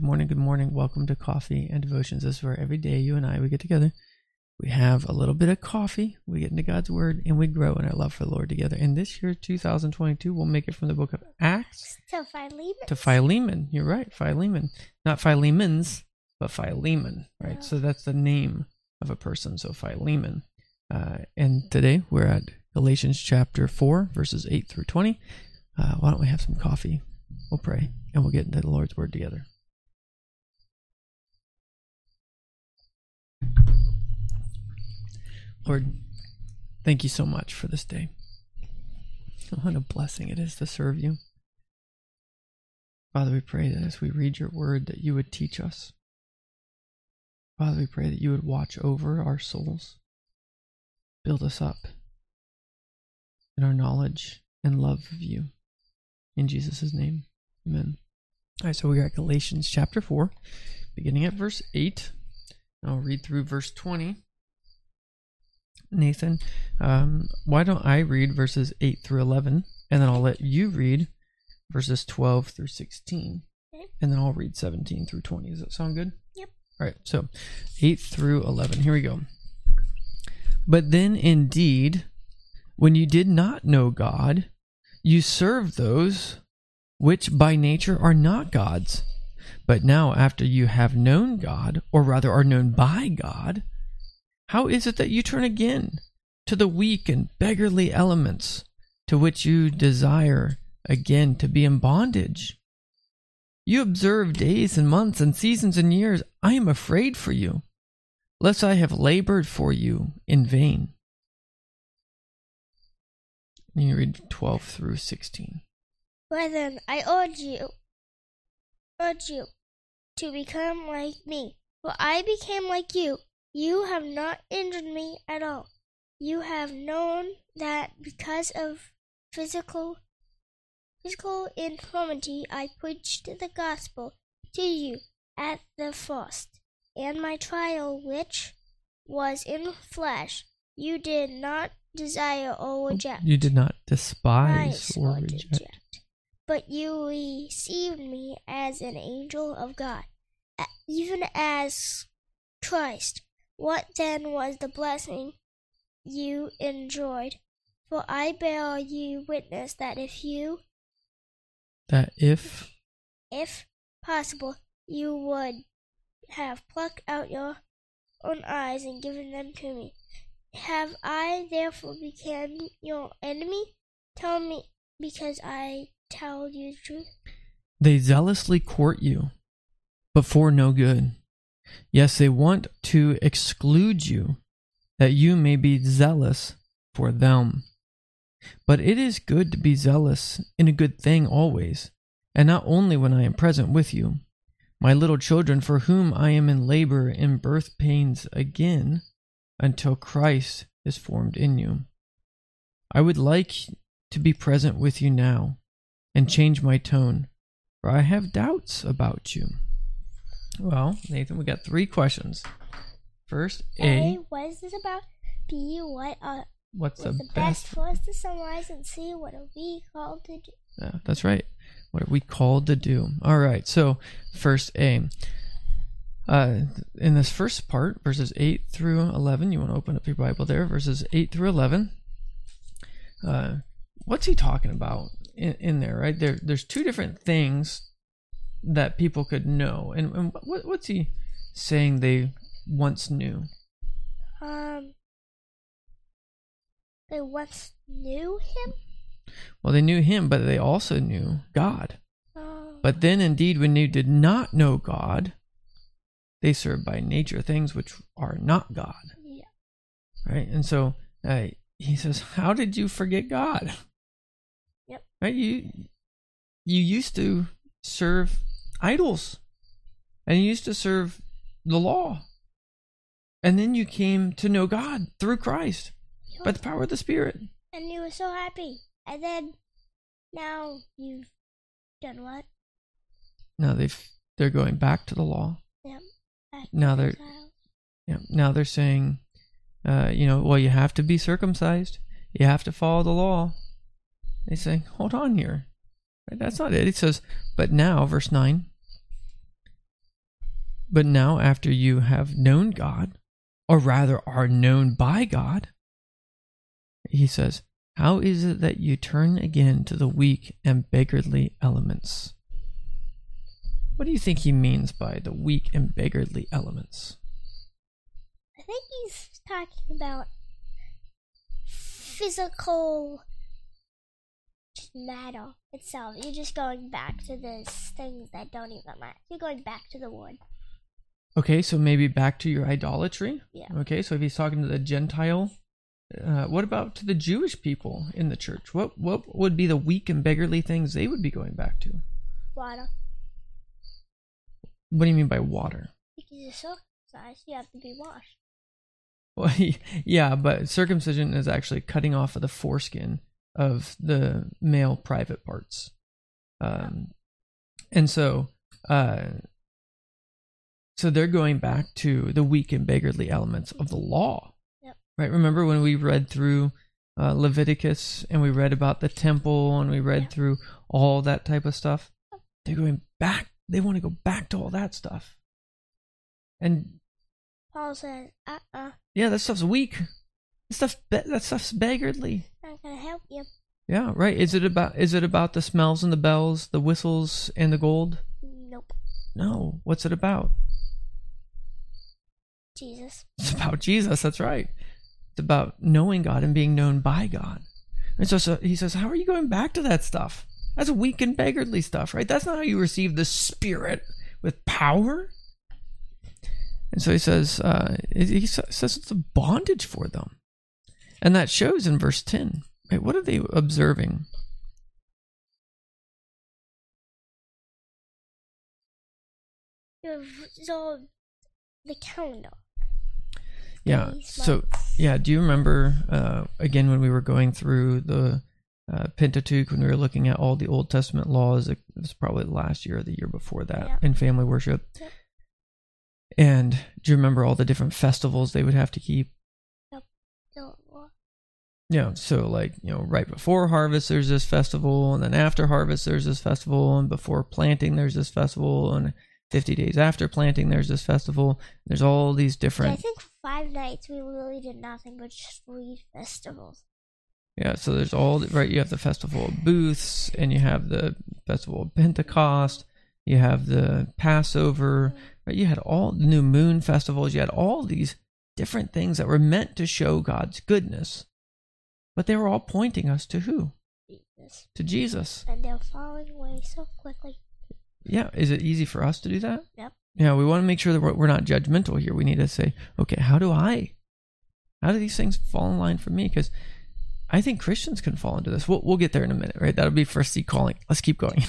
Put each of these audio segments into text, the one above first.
Good morning. Welcome to Coffee and Devotions. This is where every day you and I, we get together. We have a little bit of coffee, we get into God's Word, and we grow in our love for the Lord together. And this year, 2022, we'll make it from the book of Acts to Philemon. You're right, Philemon. Not Philemons, but Philemon, right? Yeah. So that's the name of a person, so Philemon. And today we're at Galatians chapter 4, verses 8 through 20. Why don't we have some coffee? We'll pray, and we'll get into the Lord's Word together. Lord, thank you so much for this day. What a blessing it is to serve you. Father, we pray that as we read your word, that you would teach us. Father, we pray that you would watch over our souls, build us up in our knowledge and love of you. In Jesus' name, amen. All right, so we got Galatians chapter 4, beginning at verse 8. I'll read through verse 20. Nathan, why don't I read verses 8 through 11, and then I'll let you read verses 12 through 16, and then I'll read 17 through 20. Does that sound good? Yep. All right, so 8 through 11. Here we go. But then indeed, when you did not know God, you served those which by nature are not gods. But now after you have known God, or rather are known by God, how is it that you turn again to the weak and beggarly elements to which you desire again to be in bondage? You observe days and months and seasons and years. I am afraid for you, lest I have labored for you in vain. You read 12 through 16. Brethren, I urge you to become like me, for I became like you. You have not injured me at all. You have known that because of physical infirmity I preached the gospel to you at the first, and my trial which was in flesh you did not desire or reject. You did not despise or reject. But you received me as an angel of God, even as Christ. What then was the blessing you enjoyed? For I bear you witness that if possible, you would have plucked out your own eyes and given them to me. Have I therefore become your enemy? Tell me, because I tell you the truth. They zealously court you, but for no good. Yes, they want to exclude you, that you may be zealous for them. But it is good to be zealous in a good thing always, and not only when I am present with you, my little children, for whom I am in labor in birth pains again, until Christ is formed in you. I would like to be present with you now, and change my tone, for I have doubts about you. Well, Nathan, we got 3 questions. First, A. What is this about? B. What's the best for us to summarize? And C. What are we called to do? Yeah, that's right. What are we called to do? All right, so first, A. In this first part, verses 8 through 11, you want to open up your Bible there, verses 8 through 11. What's he talking about in there, right? There's 2 different things that people could know, and what's he saying they once knew? They once knew him? Well, they knew him, but they also knew God. But then indeed, when they did not know God, they served by nature things which are not God. Yeah. Right? And so he says, how did you forget God? Yep. Right? You used to serve idols, and you used to serve the law, and then you came to know God through Christ by the power of the Spirit, and you were so happy. And then now you've done what? Now they're going back to the law. Yep. Now they're saying, well, you have to be circumcised, you have to follow the law. They say, hold on here. Right? That's not it. It says, but now, verse 9, But now after you have known God, or rather are known by God, he says, how is it that you turn again to the weak and beggarly elements? What do you think he means by the weak and beggarly elements? I think he's talking about physical matter itself. You're just going back to those things that don't even matter. You're going back to the wood. Okay, so maybe back to your idolatry? Yeah. Okay, so if he's talking to the Gentile, what about to the Jewish people in the church? What would be the weak and beggarly things they would be going back to? Water. What do you mean by water? Because you're circumcised, you have to be washed. Well, yeah, but circumcision is actually cutting off of the foreskin of the male private parts. And so they're going back to the weak and beggarly elements of the law. Yep. Right? Remember when we read through Leviticus and we read about the temple and we read through all that type of stuff? They're going back. They want to go back to all that stuff. And Paul says, yeah, that stuff's weak. That stuff's beggarly. not gonna help you. Yeah, right. Is it about the smells and the bells, the whistles and the gold? Nope. No. What's it about? Jesus. It's about Jesus. That's right. It's about knowing God and being known by God. And so he says, how are you going back to that stuff? That's weak and beggarly stuff, right? That's not how you receive the Spirit with power. And so he says it's a bondage for them. And that shows in verse 10. Right? What are they observing? So, the calendar. Yeah. Days, So, months. yeah. Do you remember, again, when we were going through the Pentateuch, when we were looking at all the Old Testament laws? It was probably last year or the year before that in family worship. Yep. And do you remember all the different festivals they would have to keep? Yep. Yeah, so like, right before harvest there's this festival, and then after harvest there's this festival, and before planting there's this festival, and 50 days after planting there's this festival. There's all these different... Yeah, I think for 5 nights we really did nothing but just read festivals. Yeah, so there's right, you have the Festival of Booths, and you have the Festival of Pentecost, you have the Passover, right? You had all the new moon festivals, you had all these different things that were meant to show God's goodness. But they were all pointing us to who? Jesus. To Jesus. And they're falling away so quickly. Yeah, is it easy for us to do that? Yep. Yeah, we want to make sure that we're not judgmental here. We need to say, okay, how do these things fall in line for me? Because I think Christians can fall into this. We'll get there in a minute, right? That'll be first seat calling. Let's keep going.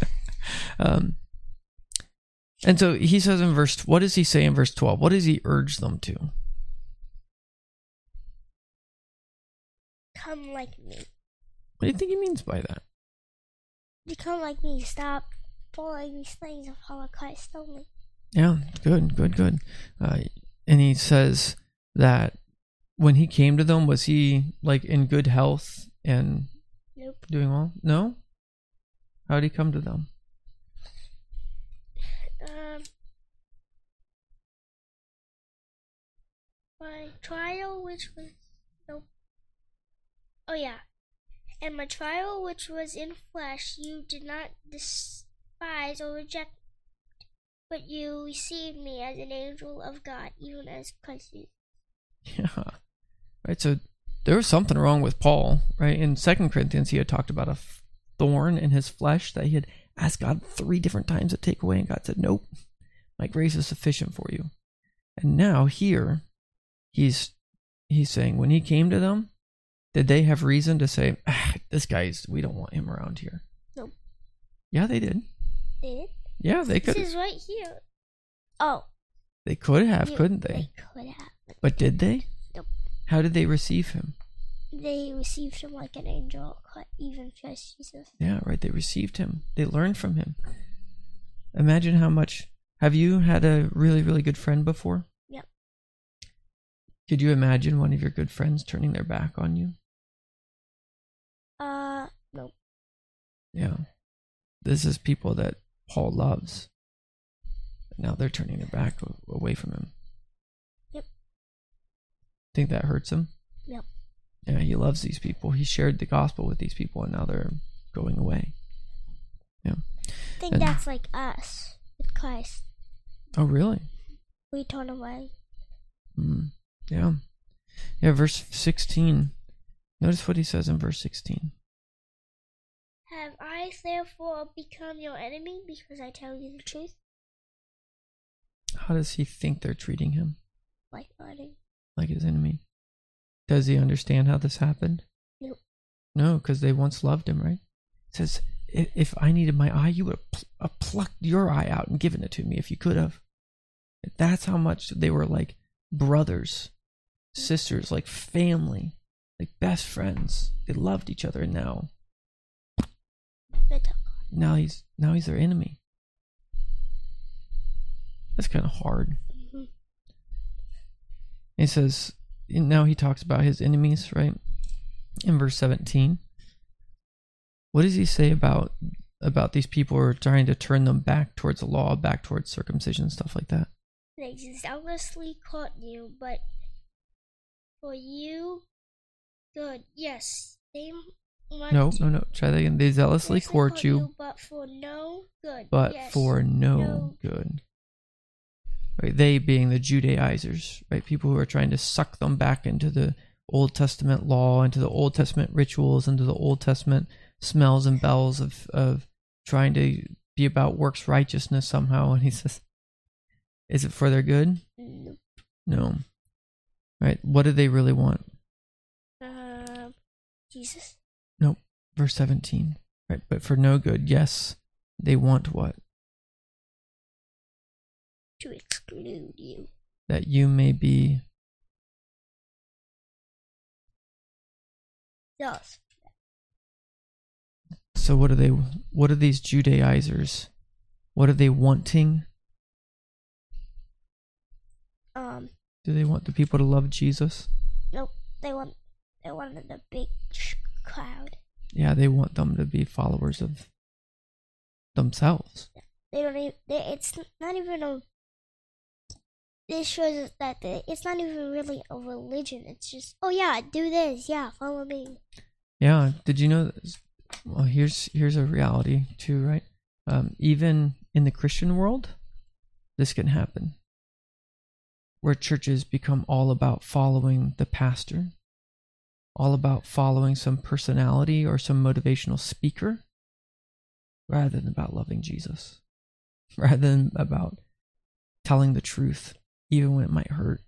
And so he says in what does he say in verse 12? What does he urge them to? Come like me. What do you think he means by that? Become like me. Stop following these things and follow Christ only. Yeah, good. And he says that when he came to them, was he like in good health and Nope. doing well? No? How did he come to them? My trial, which was nope. Oh yeah, and my trial, which was in flesh, you did not despise or reject, but you received me as an angel of God, even as Christ Jesus. Yeah. Right, so there was something wrong with Paul, right? In 2 Corinthians, he had talked about a thorn in his flesh that he had asked God 3 different times to take away, and God said, nope, my grace is sufficient for you. And now here, he's saying, when he came to them, did they have reason to say, we don't want him around here? Nope. Yeah, they did. They did? Yeah, they could. This is right here. Oh. They could have, couldn't they? They could have. But did they? Nope. How did they receive him? They received him like an angel, even Christ Jesus. Yeah, right. They received him. They learned from him. Imagine how much. Have you had a really, really good friend before? Yep. Could you imagine one of your good friends turning their back on you? Nope. Yeah. This is people that Paul loves. now they're turning their back away from him. Yep. Think that hurts him? Yep. Yeah, he loves these people. He shared the gospel with these people, and now they're going away. Yeah. I think that's like us with Christ. Oh, really? We turn away. Yeah. Yeah, verse 16. Notice what he says in verse 16. Have I therefore become your enemy because I tell you the truth? How does he think they're treating him? Like murder. Like his enemy. Does he understand how this happened? Nope. No, because they once loved him, right? It says, if I needed my eye, you would have plucked your eye out and given it to me if you could have. That's how much they were like brothers, sisters, like family, like best friends. They loved each other, and now he's their enemy. That's kind of hard. Mm-hmm. It says, now he talks about his enemies, right? In verse 17. What does he say about these people who are trying to turn them back towards the law, back towards circumcision, stuff like that? They zealously caught you, but for you good. Yes, they want No. Try that again. They zealously court you, but for no good. But yes, for no good. Right? They being the Judaizers, right? People who are trying to suck them back into the Old Testament law, into the Old Testament rituals, into the Old Testament smells and bells of trying to be about works righteousness somehow. And he says, is it for their good? No. Right? What do they really want? Jesus. Nope. Verse 17. Right? But for no good. Yes. They want what? To exclude you. That you may be. Yes. So what are these Judaizers? What are they wanting? Do they want the people to love Jesus? Nope. They wanted a big crowd. Yeah, they want them to be followers of themselves. They don't even. It's not even a. This shows us that it's not even really a religion. It's just, oh yeah, do this. Yeah, follow me. Yeah. Did you know? Well, here's a reality too, right? Even in the Christian world, this can happen. Where churches become all about following the pastor, all about following some personality or some motivational speaker, rather than about loving Jesus, rather than about telling the truth, even when it might hurt.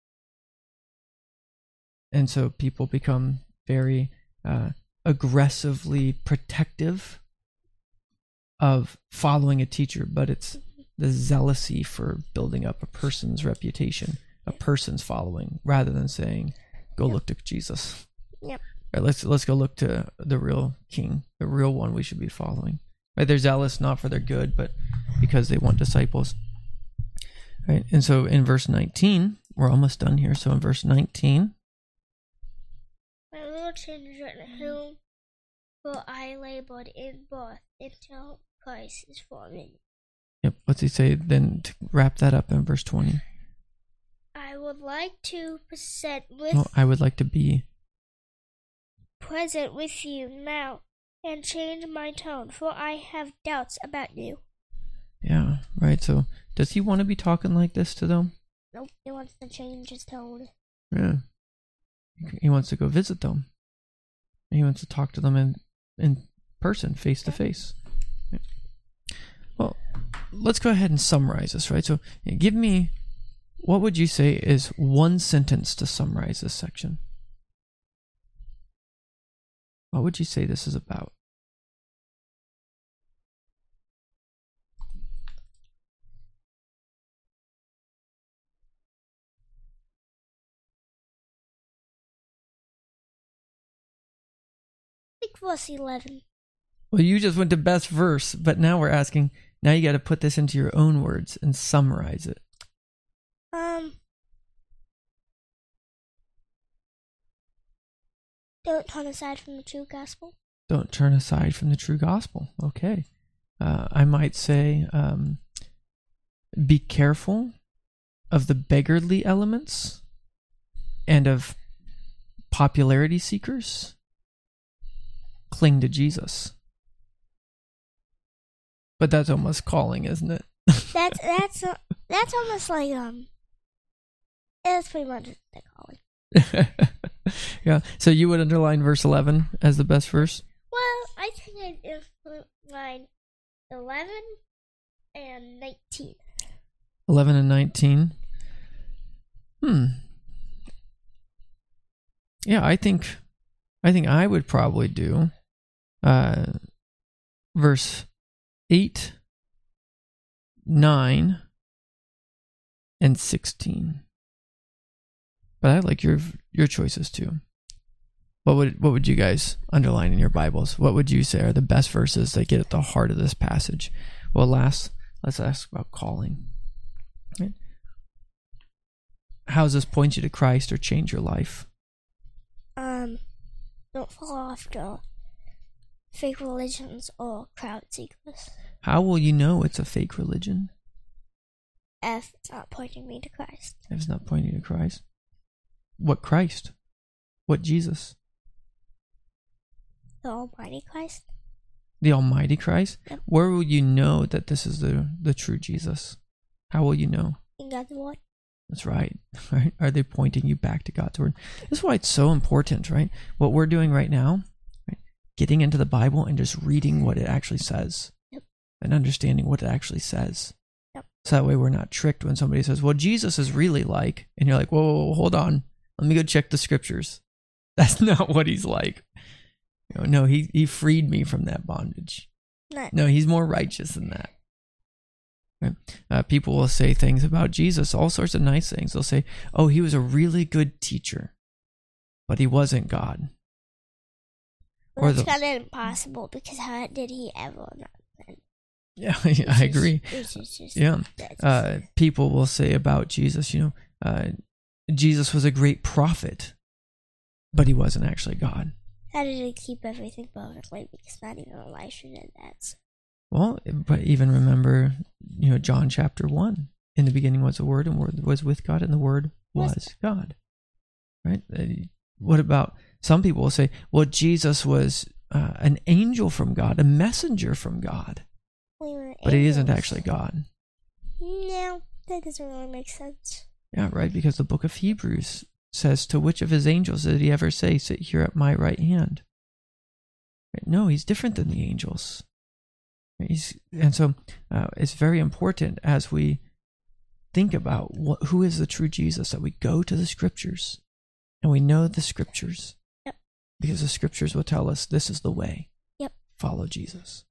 And so people become very aggressively protective of following a teacher, but it's the zealousy for building up a person's reputation, a person's following, rather than saying, go look to Jesus. Yep. Right, let's go look to the real king, the real one we should be following. Right? They're zealous not for their good, but because they want disciples. Right? And so in verse 19, we're almost done here. So in verse 19, my little children whom for I labored in birth until Christ is formed in you. Yep. What's he say then to wrap that up in verse 20? I would like to I would like to be present with you now and change my tone, for I have doubts about you. Yeah, right. So does he want to be talking like this to them? Nope, he wants to change his tone. Yeah. He wants to go visit them. He wants to talk to them in person, face to face. Well, let's go ahead and summarize this, right? So give me, what would you say is one sentence to summarize this section? What would you say this is about? I think verse 11. Well, you just went to best verse, but now we're asking, now you got to put this into your own words and summarize it. Don't turn aside from the true gospel. Don't turn aside from the true gospel. Okay. I might say, be careful of the beggarly elements and of popularity seekers. Cling to Jesus. But that's almost calling, isn't it? That's almost like That's pretty much the calling. Yeah. So you would underline verse 11 as the best verse? Well, I think I'd underline 11 and 19. 11 and 19. Yeah, I think I would probably do verse 8, 9, and 16. But I like your choices too. What would you guys underline in your Bibles? What would you say are the best verses that get at the heart of this passage? Well, let's ask about calling. Right? How does this point you to Christ or change your life? Don't fall after fake religions or crowd seekers. How will you know it's a fake religion? If it's not pointing me to Christ. If it's not pointing to Christ. What Christ? What Jesus? The Almighty Christ. The Almighty Christ? Yep. Where will you know that this is the true Jesus? How will you know? In God's Word. That's right. Right? Are they pointing you back to God's Word? This is why it's so important, right? What we're doing right now, right? Getting into the Bible and just reading what it actually says. Yep. And understanding what it actually says. Yep. So that way we're not tricked when somebody says, well, Jesus is really like, and you're like, whoa, hold on. Let me go check the scriptures. That's not what he's like. No, he freed me from that bondage. No, he's more righteous than that. Right? People will say things about Jesus, all sorts of nice things. They'll say, oh, he was a really good teacher, but he wasn't God. Well, it's kind of impossible, because how did he ever not then? Yeah, I agree. Yeah. People will say about Jesus, Jesus was a great prophet, but he wasn't actually God. How did he keep everything perfectly? Because not even Elisha did that. So. Well, but even remember, John chapter 1. In the beginning was the Word, and the Word was with God, and the Word was God. Right? What about, some people will say, well, Jesus was an angel from God, a messenger from God. But he isn't actually God. No, that doesn't really make sense. Yeah, right, because the book of Hebrews says, to which of his angels did he ever say, sit here at my right hand? Right? No, he's different than the angels. And so it's very important as we think about who is the true Jesus, that we go to the scriptures and we know the scriptures. Yep. Because the scriptures will tell us this is the way. Yep. Follow Jesus.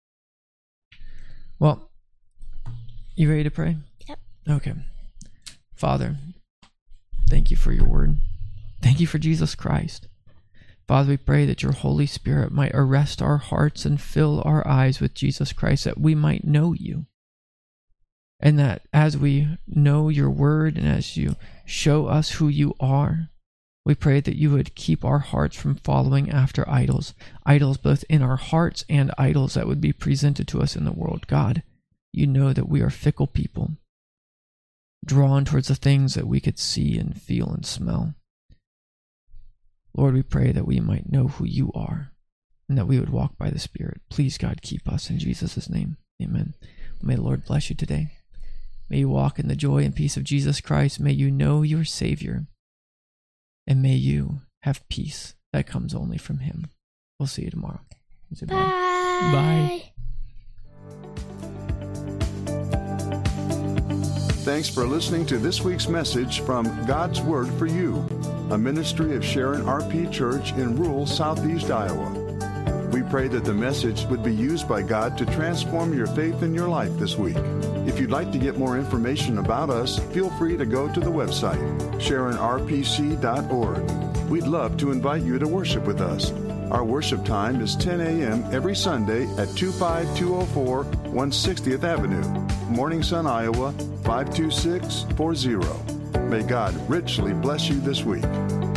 Well, you ready to pray? Yep. Okay. Father, thank you for your word. Thank you for Jesus Christ. Father, we pray that your Holy Spirit might arrest our hearts and fill our eyes with Jesus Christ, that we might know you. And that as we know your word and as you show us who you are, we pray that you would keep our hearts from following after idols both in our hearts and idols that would be presented to us in the world. God, you know that we are fickle people, drawn towards the things that we could see and feel and smell. Lord, we pray that we might know who you are and that we would walk by the Spirit. Please, God, keep us in Jesus' name. Amen. May the Lord bless you today. May you walk in the joy and peace of Jesus Christ. May you know your Savior. And may you have peace that comes only from him. We'll see you tomorrow. Bye. Bye. Thanks for listening to this week's message from God's Word for You, a ministry of Sharon RP Church in rural southeast Iowa. We pray that the message would be used by God to transform your faith in your life this week. If you'd like to get more information about us, feel free to go to the website, SharonRPC.org. We'd love to invite you to worship with us. Our worship time is 10 a.m. every Sunday at 25204 160th Avenue, Morning Sun, Iowa, 52640. May God richly bless you this week.